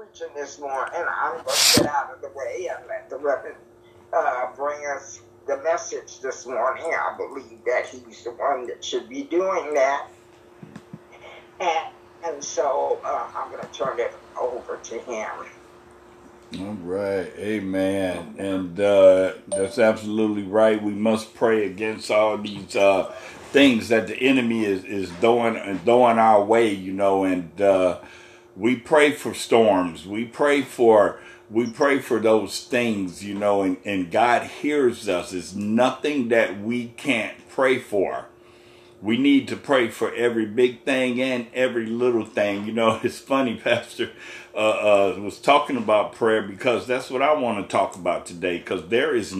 preaching this morning, and I'm going to get out of the way and let the Reverend bring us the message this morning. I believe that he's the one that should be doing that. And so I'm going to turn it over to him. All right, amen. And that's absolutely right. We must pray against all these things that the enemy is throwing our way, and we pray for storms. We pray for those things, and God hears us. It's nothing that we can't pray for. We need to pray for every big thing and every little thing. It's funny, Pastor was talking about prayer because that's what I want to talk about today, because there is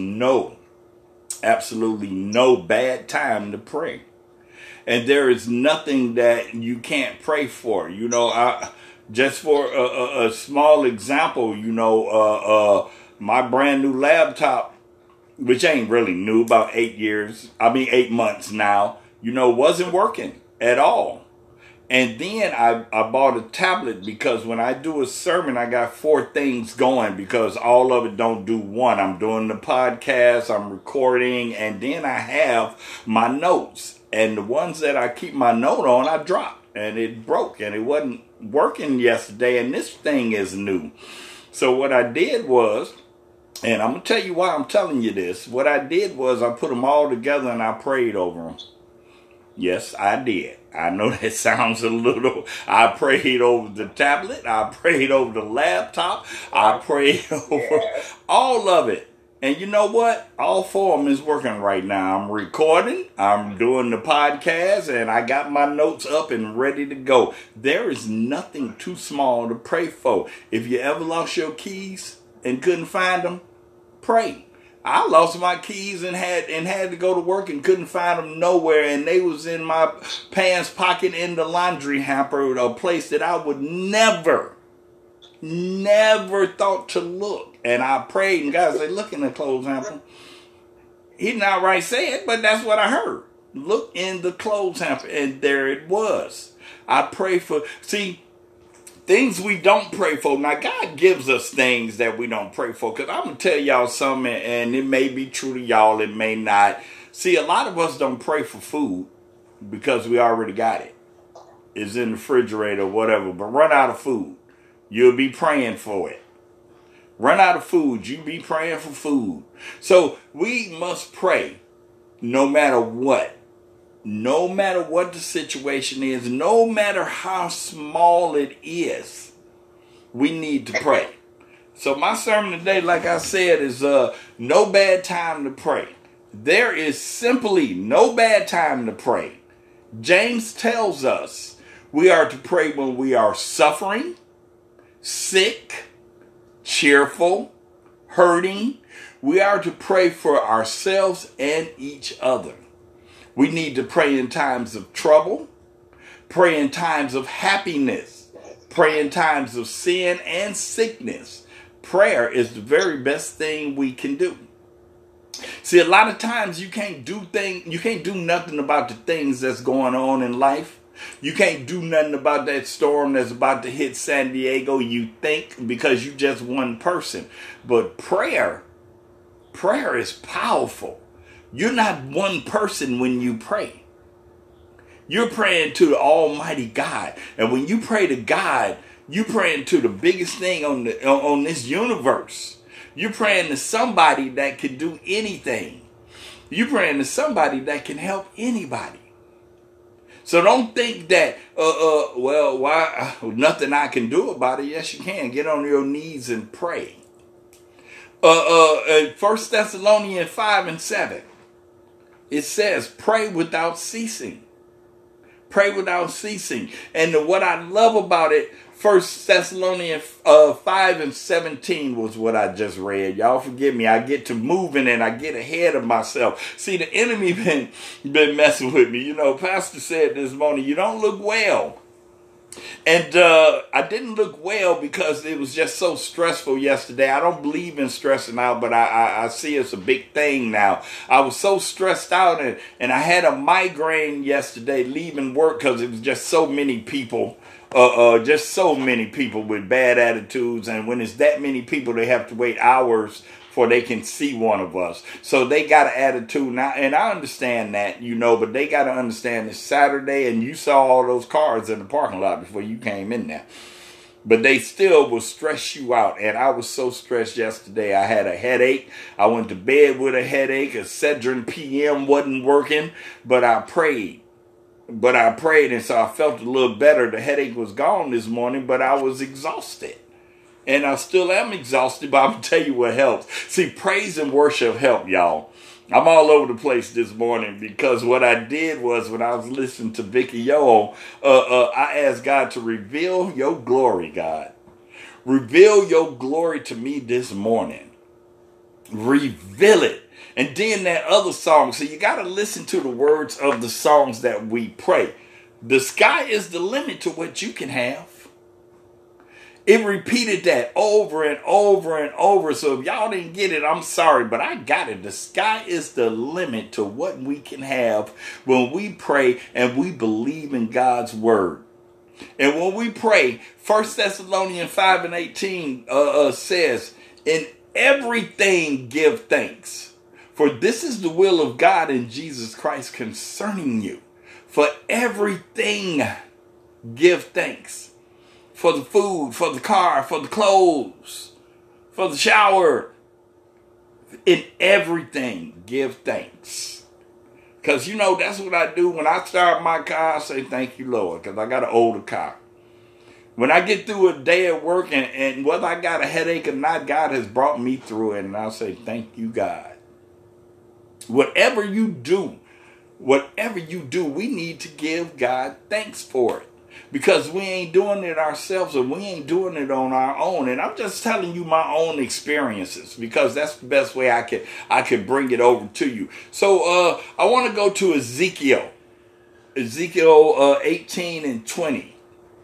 absolutely no bad time to pray. And there is nothing that you can't pray for. Just for a small example, my brand new laptop, which ain't really new, about 8 months now, wasn't working at all. And then I bought a tablet because when I do a sermon, I got 4 things going because all of it don't do one. I'm doing the podcast, I'm recording, and then I have my notes. And the ones that I keep my note on, I dropped. And it broke, and it wasn't working yesterday, and this thing is new. So what I did was, and I'm going to tell you why I'm telling you this. What I did was I put them all together and I prayed over them. Yes, I did. I know that sounds a little... I prayed over the tablet. I prayed over the laptop. I prayed over all of it. And you know what? All 4 of them is working right now. I'm recording. I'm doing the podcast. And I got my notes up and ready to go. There is nothing too small to pray for. If you ever lost your keys and couldn't find them, pray. I lost my keys and had to go to work and couldn't find them nowhere, and they was in my pants pocket in the laundry hamper, a place that I would never thought to look. And I prayed, and God said, "Look in the clothes hamper." He didn't outright say it, but that's what I heard. Look in the clothes hamper, and there it was. I pray for, things we don't pray for. Now, God gives us things that we don't pray for. Because I'm going to tell y'all something, and it may be true to y'all, it may not. See, a lot of us don't pray for food because we already got it. It's in the refrigerator or whatever. But run out of food, you'll be praying for it. Run out of food, you'll be praying for food. So we must pray no matter what. No matter what the situation is, no matter how small it is, we need to pray. So my sermon today, like I said, is no bad time to pray. There is simply no bad time to pray. James tells us we are to pray when we are suffering, sick, cheerful, hurting. We are to pray for ourselves and each other. We need to pray in times of trouble, pray in times of happiness, pray in times of sin and sickness. Prayer is the very best thing we can do. See, a lot of times you can't do nothing about the things that's going on in life. You can't do nothing about that storm that's about to hit San Diego, you think, because you're just one person. But prayer is powerful. You're not one person when you pray. You're praying to the Almighty God. And when you pray to God, you're praying to the biggest thing on this universe. You're praying to somebody that can do anything. You're praying to somebody that can help anybody. So don't think that, why nothing I can do about it. Yes, you can. Get on your knees and pray. 1 Thessalonians 5:7. It says, pray without ceasing. Pray without ceasing. And what I love about it, 1 Thessalonians 5:17 was what I just read. Y'all forgive me. I get to moving and I get ahead of myself. See, the enemy been messing with me. Pastor said this morning, you don't look well. And I didn't look well because it was just so stressful yesterday. I don't believe in stressing out, but I see it's a big thing now. I was so stressed out and I had a migraine yesterday leaving work because it was just so many people just so many people with bad attitudes, and when it's that many people, they have to wait hours before they can see one of us. So they got an attitude now, and I understand that, but they got to understand it's Saturday, and you saw all those cars in the parking lot before you came in there. But they still will stress you out. And I was so stressed yesterday. I had a headache. I went to bed with a headache. A Cedron PM wasn't working. But I prayed. And so I felt a little better. The headache was gone this morning, but I was exhausted. And I still am exhausted, but I'm going to tell you what helps. See, praise and worship help, y'all. I'm all over the place this morning because what I did was when I was listening to Vicky Yo, I asked God to reveal your glory, God. Reveal your glory to me this morning. Reveal it. And then that other song. So you got to listen to the words of the songs that we pray. The sky is the limit to what you can have. It repeated that over and over and over. So if y'all didn't get it, I'm sorry, but I got it. The sky is the limit to what we can have when we pray and we believe in God's word. And when we pray, 1 Thessalonians 5:18 says, in everything give thanks, for this is the will of God in Jesus Christ concerning you. For everything give thanks. For the food, for the car, for the clothes, for the shower. In everything, give thanks. Because, that's what I do. When I start my car, I say, thank you, Lord, because I got an older car. When I get through a day at work, and whether I got a headache or not, God has brought me through it, and I'll say, thank you, God. Whatever you do, we need to give God thanks for it. Because we ain't doing it ourselves, and we ain't doing it on our own. And I'm just telling you my own experiences, because that's the best way I can bring it over to you. So I want to go to Ezekiel 18 and 20.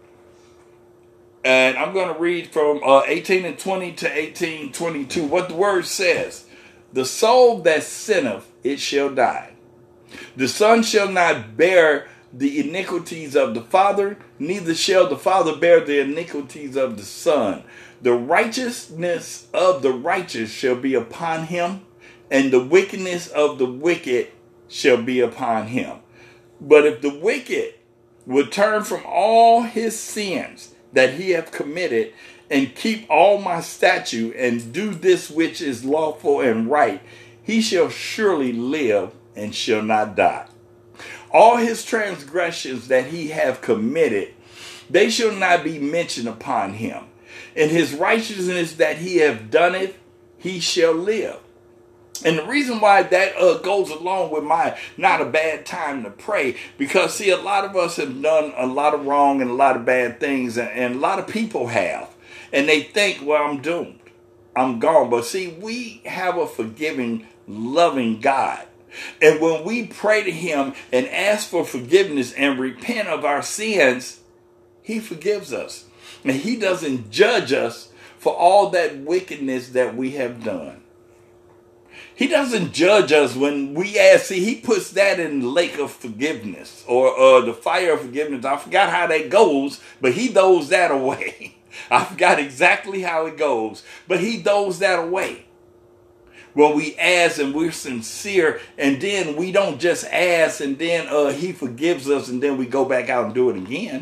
And I'm going to read from 18 and 20 to 18:22. What the word says: the soul that sinneth, it shall die. The son shall not bear the iniquities of the father, neither shall the father bear the iniquities of the son. The righteousness of the righteous shall be upon him, and the wickedness of the wicked shall be upon him. But if the wicked would turn from all his sins that he hath committed, and keep all my statute, and do this which is lawful and right, he shall surely live and shall not die. All his transgressions that he hath committed, they shall not be mentioned upon him. In his righteousness that he hath done it, he shall live. And the reason why that goes along with my not a bad time to pray, because see, a lot of us have done a lot of wrong and a lot of bad things, and a lot of people have. And they think, well, I'm doomed. I'm gone. But see, we have a forgiving, loving God. And when we pray to him and ask for forgiveness and repent of our sins, he forgives us. And he doesn't judge us for all that wickedness that we have done. He doesn't judge us when we ask. See, he puts that in the lake of forgiveness, or the fire of forgiveness. I forgot how that goes, but he throws that away. I forgot exactly how it goes, but he throws that away. When we ask and we're sincere, and then we don't just ask and then he forgives us and then we go back out and do it again.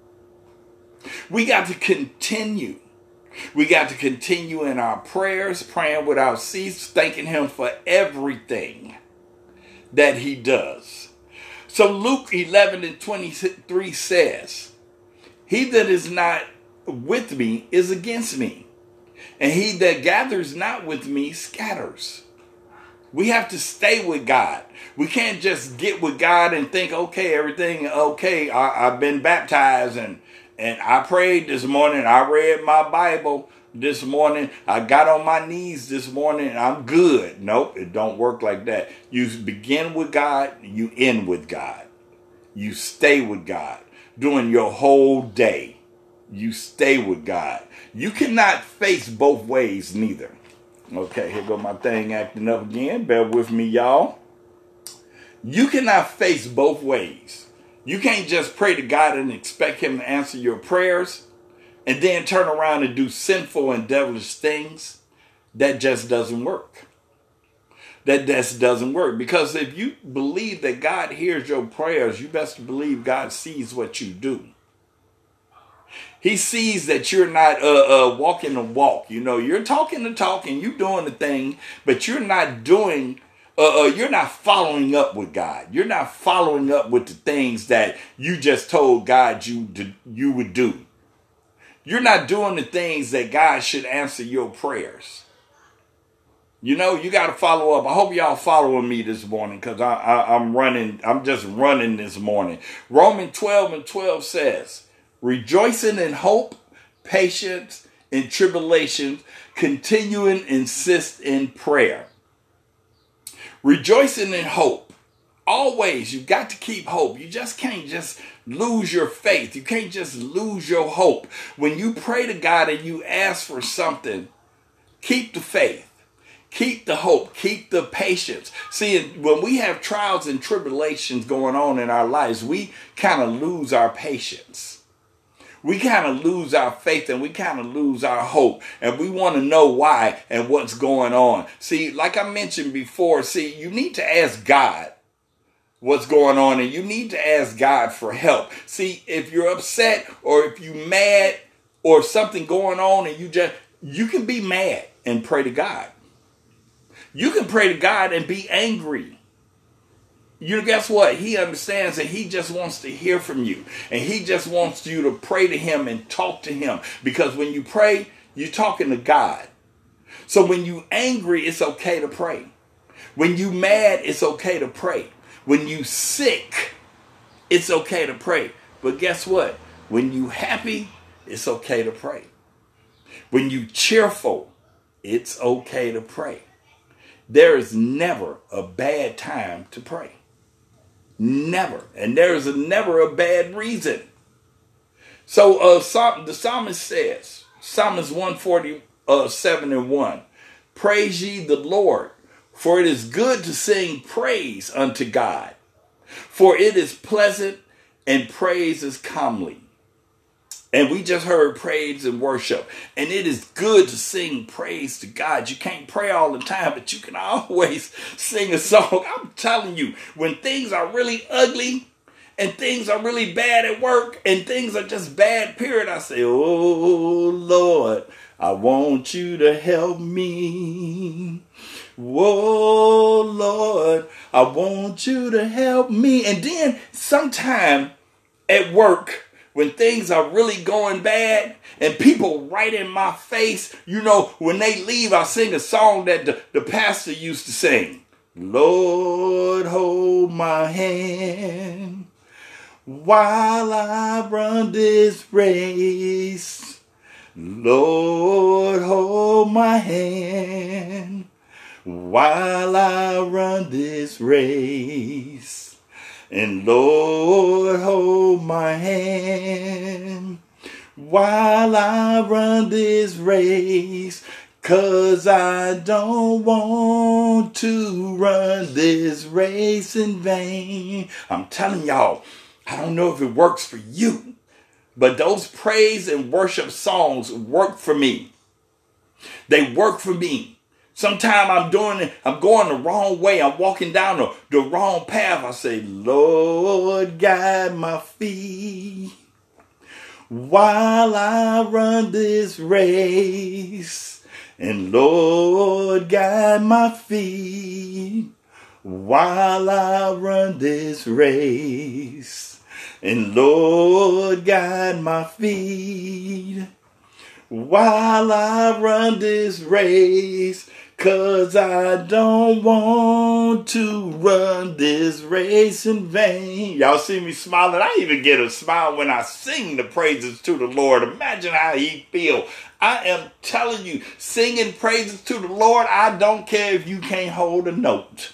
We got to continue. We got to continue in our prayers, praying without cease, thanking him for everything that he does. So Luke 11 and 23 says, he that is not with me is against me, and he that gathers not with me scatters. We have to stay with God. We can't just get with God and think, okay, everything okay. I've been baptized and I prayed this morning. I read my Bible this morning. I got on my knees this morning and I'm good. Nope, it don't work like that. You begin with God, you end with God. You stay with God during your whole day. You stay with God. You cannot face both ways neither. Okay, here go my thing acting up again. Bear with me, y'all. You cannot face both ways. You can't just pray to God and expect him to answer your prayers and then turn around and do sinful and devilish things. That just doesn't work. That just doesn't work. Because if you believe that God hears your prayers, you best believe God sees what you do. He sees that you're not walking the walk. You know, you're talking the talk and you're doing the thing, but you're not doing, you're not following up with God. You're not following up with the things that you just told God you would do. You're not doing the things that God should answer your prayers. You know, you got to follow up. I hope y'all following me this morning because I'm just running this morning. Romans 12:12 says, rejoicing in hope, patience in tribulation, continuing insist in prayer. Rejoicing in hope. Always, you got to keep hope. You just can't just lose your faith. You can't just lose your hope. When you pray to God and you ask for something, keep the faith. Keep the hope. Keep the patience. See, when we have trials and tribulations going on in our lives, we kind of lose our patience. We kind of lose our faith and we kind of lose our hope. And we want to know why and what's going on. See, like I mentioned before, you need to ask God what's going on, and you need to ask God for help. See, if you're upset or if you're mad or something going on and you can be mad and pray to God. You can pray to God and be angry. You guess what? He understands that he just wants to hear from you. And he just wants you to pray to him and talk to him. Because when you pray, you're talking to God. So when you're angry, it's okay to pray. When you're mad, it's okay to pray. When you sick, it's okay to pray. But guess what? When you happy, it's okay to pray. When you cheerful, it's okay to pray. There is never a bad time to pray. Never. And there is never a bad reason. So the psalmist says, Psalms 147:1, praise ye the Lord, for it is good to sing praise unto God. For it is pleasant and praise is comely. And we just heard praise and worship. And it is good to sing praise to God. You can't pray all the time, but you can always sing a song. I'm telling you, when things are really ugly and things are really bad at work and things are just bad, period, I say, oh, Lord, I want you to help me. Oh, Lord, I want you to help me. And then sometime at work, when things are really going bad and people right in my face, you know, when they leave, I sing a song that the pastor used to sing. Lord, hold my hand while I run this race. Lord, hold my hand while I run this race. And Lord, hold my hand while I run this race, 'cause I don't want to run this race in vain. I'm telling y'all, I don't know if it works for you, but those praise and worship songs work for me. They work for me. Sometimes I'm going the wrong way. I'm walking down the wrong path. I say, Lord, guide my feet while I run this race. And Lord, guide my feet while I run this race. And Lord, guide my feet while I run this race. 'Cause I don't want to run this race in vain. Y'all see me smiling? I even get a smile when I sing the praises to the Lord. Imagine how he feel. I am telling you, singing praises to the Lord, I don't care if you can't hold a note.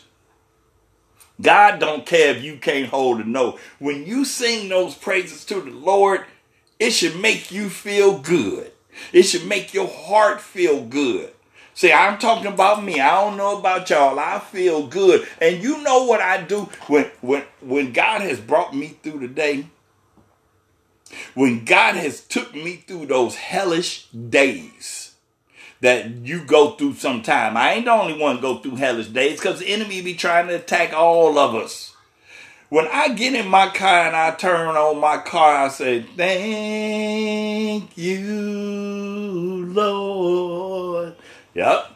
God don't care if you can't hold a note. When you sing those praises to the Lord, it should make you feel good. It should make your heart feel good. See, I'm talking about me. I don't know about y'all. I feel good. And you know what I do when God has brought me through the day? When God has took me through those hellish days that you go through sometime. I ain't the only one go through hellish days because the enemy be trying to attack all of us. When I get in my car and I turn on my car, I say, thank you, Lord. Yep.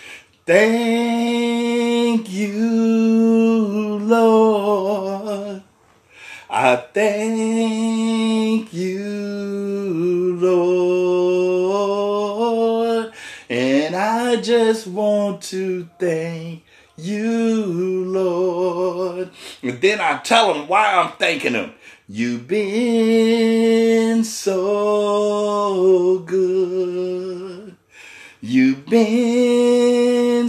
Thank you, Lord. I thank you, Lord. And I just want to thank you, Lord. And then I tell him why I'm thanking him. You've been so good. You've been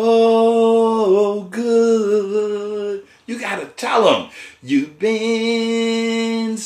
so good. You got to tell them, you've been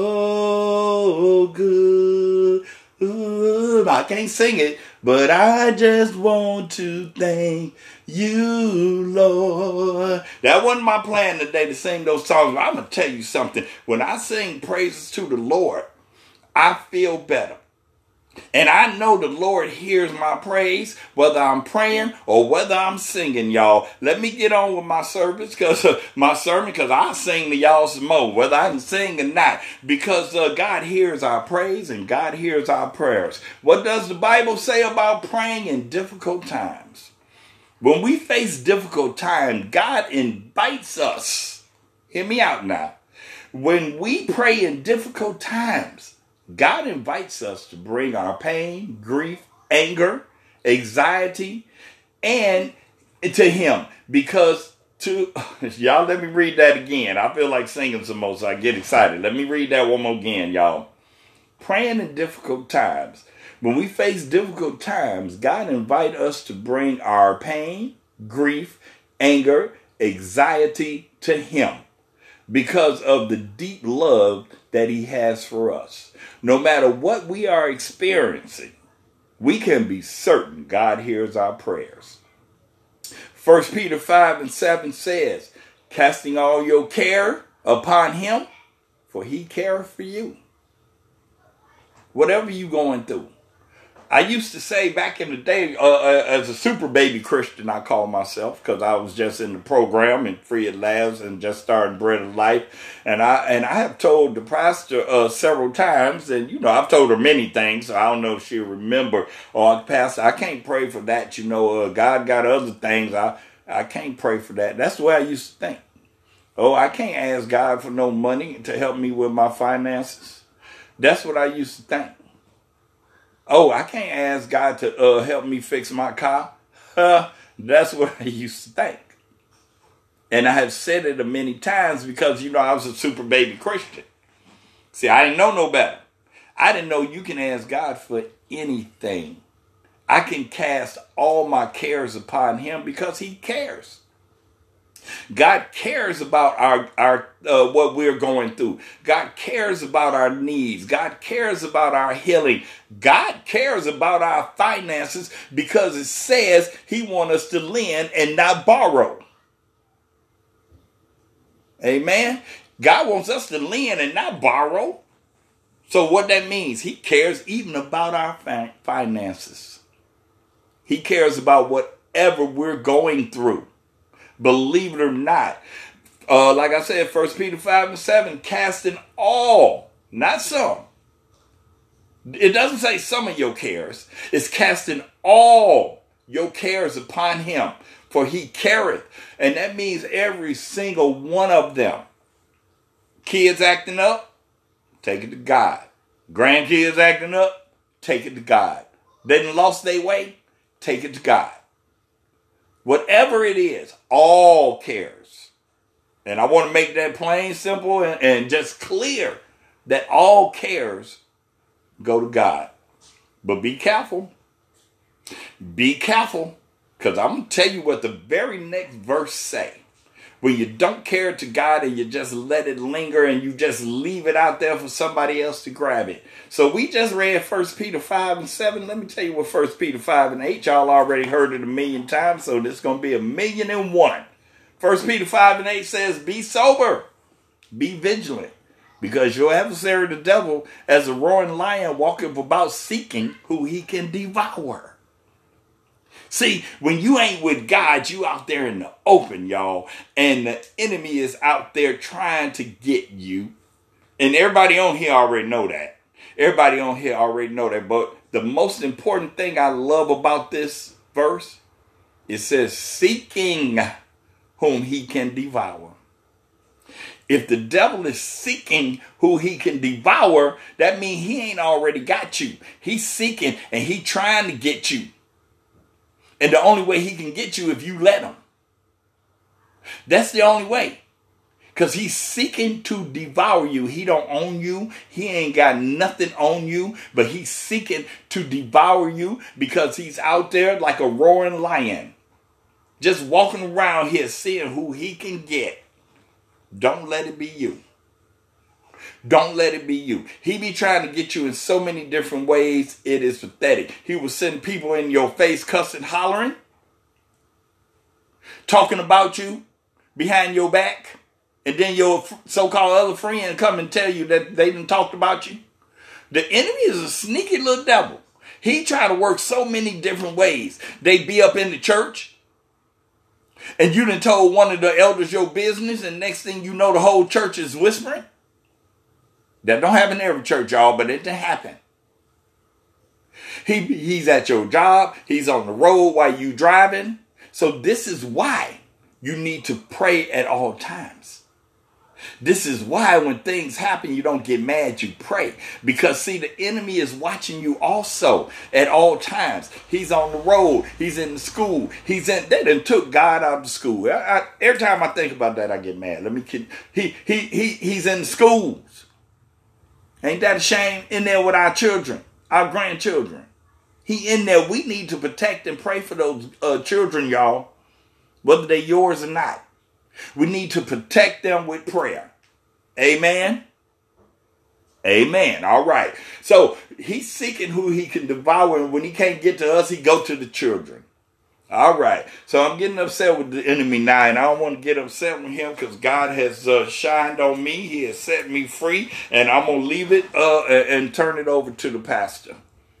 so good. I can't sing it, but I just want to thank you, Lord. That wasn't my plan today to sing those songs, but I'm going to tell you something. When I sing praises to the Lord, I feel better. And I know the Lord hears my praise, whether I'm praying or whether I'm singing, y'all. Let me get on with my service, because I sing to y'all some more, whether I can sing or not, because God hears our praise and God hears our prayers. What does the Bible say about praying in difficult times? When we face difficult times, God invites us. Hear me out now. When we pray in difficult times, God invites us to bring our pain, grief, anger, anxiety, and to him. Y'all, let me read that again. I feel like singing some more, so I get excited. Let me read that one more again, y'all. Praying in difficult times. When we face difficult times, God invites us to bring our pain, grief, anger, anxiety to him, because of the deep love that he has for us. No matter what we are experiencing, we can be certain God hears our prayers. 1 Peter 5:7 says, casting all your care upon him, for he careth for you. Whatever you're going through. I used to say back in the day, as a super baby Christian, I call myself, because I was just in the program and free at last and just starting Bread of Life. And I have told the pastor several times, and I've told her many things, so I don't know if she'll remember. Or, Pastor, I can't pray for that. God got other things. I can't pray for that. That's the way I used to think. Oh, I can't ask God for no money to help me with my finances. That's what I used to think. Oh, I can't ask God to help me fix my car. That's what I used to think. And I have said it many times because, I was a super baby Christian. See, I didn't know no better. I didn't know you can ask God for anything. I can cast all my cares upon him because he cares. God cares about our what we're going through. God cares about our needs. God cares about our healing. God cares about our finances, because it says he wants us to lend and not borrow. Amen. God wants us to lend and not borrow. So what that means, he cares even about our finances. He cares about whatever we're going through. Believe it or not. Like I said, 1 Peter 5:7, casting all, not some. It doesn't say some of your cares. It's casting all your cares upon him, for he careth. And that means every single one of them. Kids acting up, take it to God. Grandkids acting up, take it to God. They done lost their way, take it to God. Whatever it is, all cares. And I want to make that plain, simple, and just clear that all cares go to God. But be careful. Be careful, because I'm going to tell you what the very next verse say. when you don't care to God and you just let it linger and you just leave it out there for somebody else to grab it. So we just read 1 Peter 5 and 7. Let me tell you what 1 Peter 5 and 8, y'all already heard it 1,000,000 times, so this is going to be 1,000,001. 1 Peter 5 and 8 says, be sober, be vigilant, because your adversary the devil, as a roaring lion, walketh about seeking who he can devour. See, when you ain't with God, you out there in the open, y'all, and the enemy is out there trying to get you. And everybody on here already know that. Everybody on here already know that. But the most important thing I love about this verse, it says, seeking whom he can devour. If the devil is seeking who he can devour, that means he ain't already got you. He's seeking and he trying to get you. And the only way he can get you if you let him. That's the only way. Because he's seeking to devour you. He don't own you. He ain't got nothing on you. But he's seeking to devour you because he's out there like a roaring lion. Just walking around here seeing who he can get. Don't let it be you. Don't let it be you. He be trying to get you in so many different ways. It is pathetic. He will send people in your face cussing, hollering, talking about you behind your back. And then your so-called other friend come and tell you that they done talked about you. The enemy is a sneaky little devil. He try to work so many different ways. They be up in the church. And you done told one of the elders your business. And next thing you know, the whole church is whispering. That don't happen in every church, y'all, but it didn't happen. He's at your job. He's on the road while you driving. So this is why you need to pray at all times. This is why when things happen, you don't get mad, you pray. Because see, the enemy is watching you also at all times. He's on the road. He's in the school. They done took God out of the school. Every time I think about that, I get mad. He's in the schools. Ain't that a shame? In there with our children, our grandchildren. He in there. We need to protect and pray for those children, y'all, whether they're yours or not. We need to protect them with prayer. Amen? Amen. All right. So he's seeking who he can devour. And when he can't get to us, he go to the children. All right. So I'm getting upset with the enemy now. And I don't want to get upset with him because God has shined on me. He has set me free. And I'm going to leave it and turn it over to the pastor.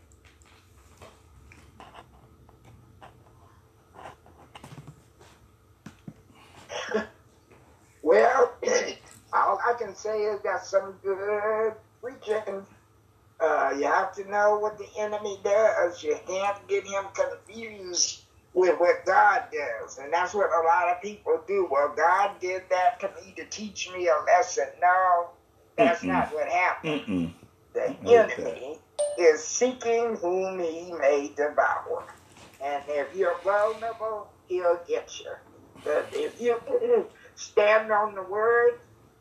Well, all I can say is that's some good preaching. You have to know what the enemy does. You can't get him confused with what God does. And that's what a lot of people do. Well, God did that to me to teach me a lesson. No, that's not what happened. The enemy is seeking whom he may devour. And if you're vulnerable, he'll get you. But if you stand on the word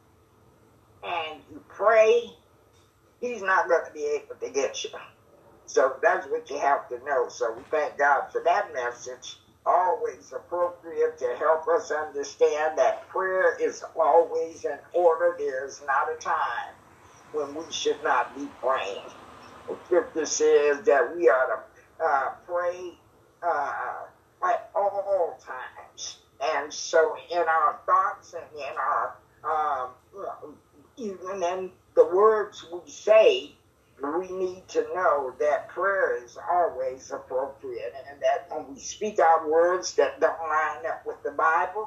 and you pray, he's not going to be able to get you. So that's what you have to know. So we thank God for that message. Always appropriate to help us understand that prayer is always in order. There is not a time when we should not be praying. The scripture says that we are to pray at all times. And so in our thoughts and in our, even in the words we say, we need to know that prayer is always appropriate. And that when we speak out words that don't line up with the Bible,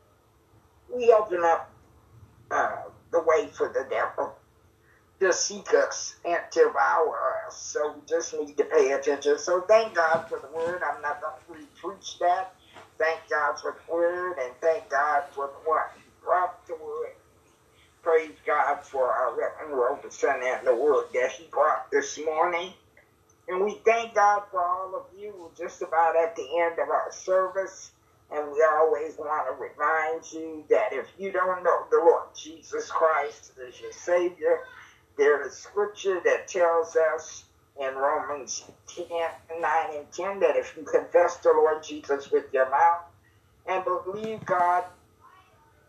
we open up the way for the devil to seek us and to devour us. So we just need to pay attention. So thank God for the word. I'm not going to re-preach that. Thank God for the word, and thank God for the one who brought the word. Praise God for our Reverend Robertson and the word that he brought this morning. And we thank God for all of you just about at the end of our service. And we always want to remind you that if you don't know the Lord Jesus Christ as your Savior, there is scripture that tells us in Romans 9 and 10 that if you confess the Lord Jesus with your mouth and believe God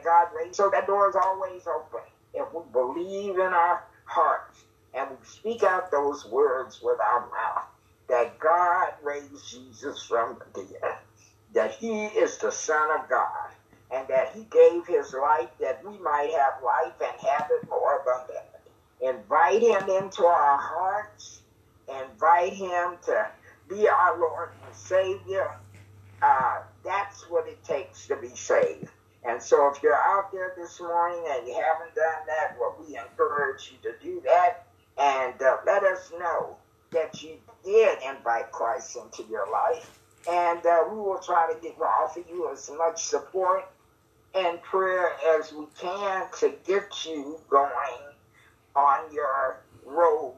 God raised. So that door is always open. If we believe in our hearts and we speak out those words with our mouth, that God raised Jesus from the dead, that he is the Son of God, and that he gave his life that we might have life and have it more abundantly. Invite him into our hearts. Invite him to be our Lord and Savior. That's what it takes to be saved. And so if you're out there this morning and you haven't done that, well, we encourage you to do that. And let us know that you did invite Christ into your life. And we will try to offer you as much support and prayer as we can to get you going on your road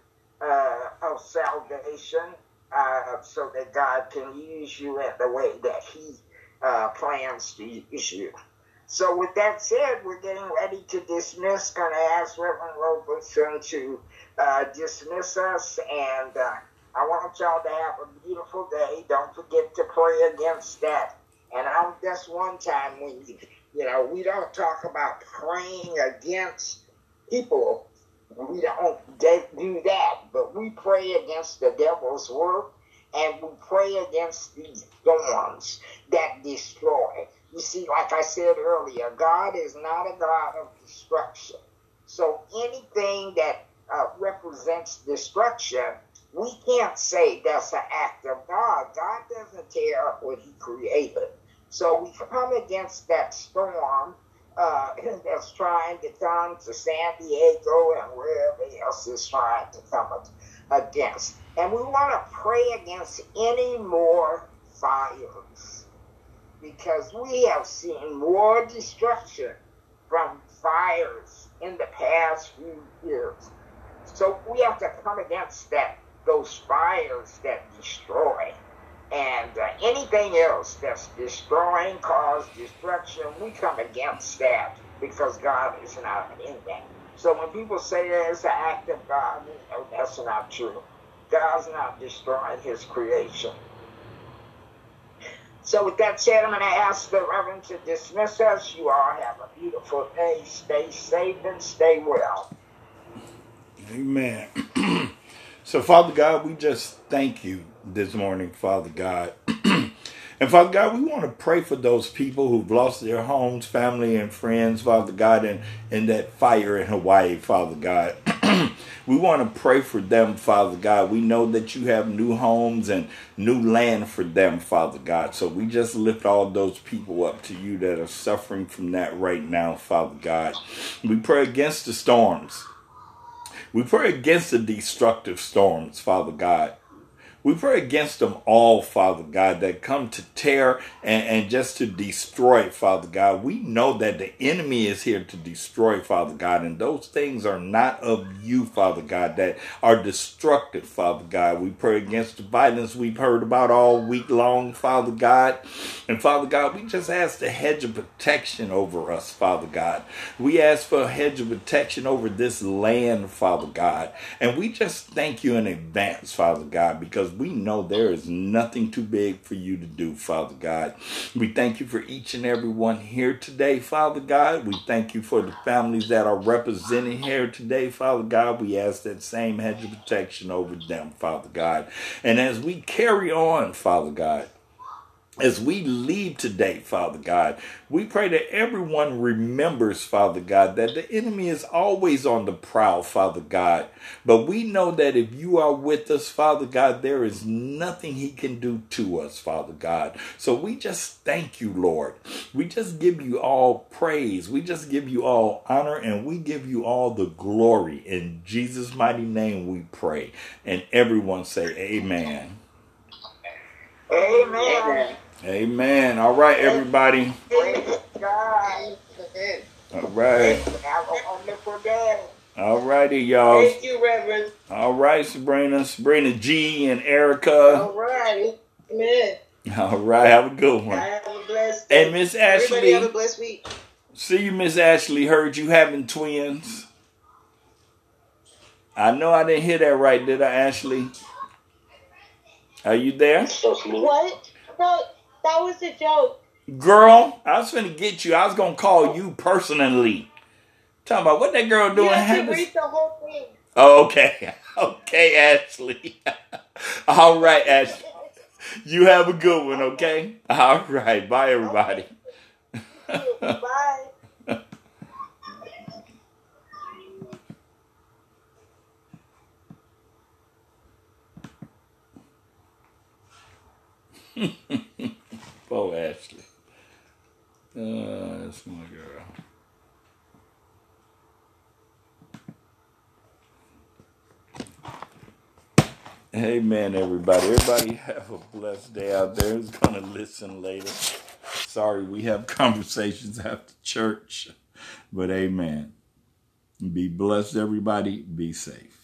of salvation, so that God can use you in the way that he plans to use you. So with that said, we're getting ready to dismiss. Going to ask Reverend Robertson to dismiss us, and I want y'all to have a beautiful day. Don't forget to pray against that. And that's one time when we don't talk about praying against people. We don't do that, but we pray against the devil's work, and we pray against these storms that destroy. You see, like I said earlier, God is not a God of destruction. So anything that represents destruction, we can't say that's an act of God. God doesn't tear up what he created. So we come against that storm that's trying to come to San Diego and wherever else is trying to come against. And we want to pray against any more fires, because we have seen more destruction from fires in the past few years. So we have to come against those fires that destroy. And anything else that's destroying, cause destruction, we come against that, because God is not in that. So when people say there's an act of God, that's not true. God's not destroying his creation. So with that said, I'm going to ask the Reverend to dismiss us. You all have a beautiful day. Stay safe and stay well. Amen. So, Father God, we just thank you this morning, Father God. And, Father God, we want to pray for those people who've lost their homes, family, and friends, Father God, in that fire in Hawaii, Father God. We want to pray for them, Father God. We know that you have new homes and new land for them, Father God. So we just lift all those people up to you that are suffering from that right now, Father God. We pray against the storms. We pray against the destructive storms, Father God. We pray against them all, Father God, that come to tear and just to destroy, Father God. We know that the enemy is here to destroy, Father God, and those things are not of you, Father God, that are destructive, Father God. We pray against the violence we've heard about all week long, Father God. And Father God, we just ask the hedge of protection over us, Father God. We ask for a hedge of protection over this land, Father God. And we just thank you in advance, Father God, because we know there is nothing too big for you to do, Father God. We thank you for each and every one here today, Father God. We thank you for the families that are represented here today, Father God. We ask that same hedge of protection over them, Father God. And as we carry on, Father God, as we leave today, Father God, we pray that everyone remembers, Father God, that the enemy is always on the prowl, Father God. But we know that if you are with us, Father God, there is nothing he can do to us, Father God. So we just thank you, Lord. We just give you all praise. We just give you all honor, and we give you all the glory. In Jesus' mighty name we pray. And everyone say amen. Amen. Amen. All right, everybody. Praise God. All right. Have a wonderful day. All righty, y'all. Thank you, Reverend. All right, Sabrina G and Erica. All right. Amen. All right, have a good one. Have a blessed day. And Miss Ashley. Everybody have a blessed week. See you, Miss Ashley. Heard you having twins. I know I didn't hear that right, did I, Ashley? Are you there? What? No, that was a joke. Girl, I was finna get you. I was gonna call you personally. Talking about what that girl doing. You have to read the whole thing. Oh, okay. Okay, Ashley. All right, Ashley. You have a good one, okay? All right. Bye, everybody. Bye. Poor Ashley. That's my girl. Amen, everybody. Everybody have a blessed day out there who's going to listen later. Sorry, we have conversations after church. But amen. Be blessed, everybody. Be safe.